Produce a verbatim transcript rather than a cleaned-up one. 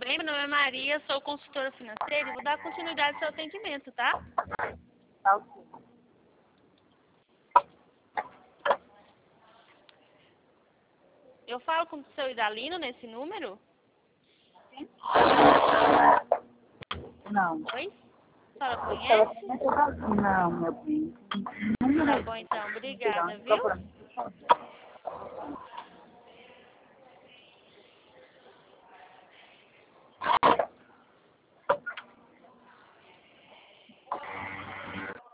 bem? Meu nome é Maria, sou consultora financeira e vou dar continuidade ao seu atendimento, tá? Tá ok. Eu falo com o seu Idalino nesse número? Não. Oi? A senhora conhece? Não, meu bem. Tá bom então, obrigada, viu?